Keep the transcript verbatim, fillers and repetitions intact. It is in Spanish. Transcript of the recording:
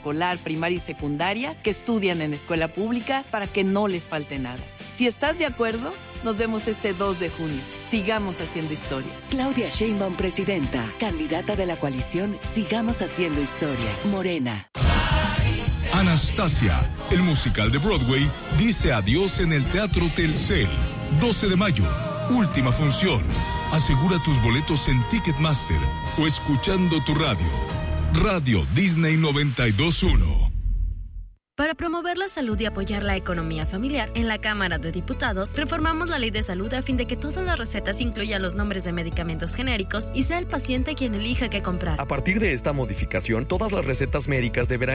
preescolar, primaria y secundaria que estudian en escuela pública para que no les falte nada. Si estás de acuerdo, nos vemos este dos de junio. Sigamos haciendo historia. Claudia Sheinbaum, presidenta, candidata de la coalición Sigamos Haciendo Historia, Morena. Anastasia, el musical de Broadway, dice adiós en el Teatro Telcel. doce de mayo, última función. Asegura tus boletos en Ticketmaster o escuchando tu radio. Radio Disney noventa y dos punto uno. Para promover la salud y apoyar la economía familiar, en la Cámara de Diputados reformamos la Ley de Salud a fin de que todas las recetas incluyan los nombres de medicamentos genéricos y sea el paciente quien elija qué comprar. A partir de esta modificación, todas las recetas médicas deberán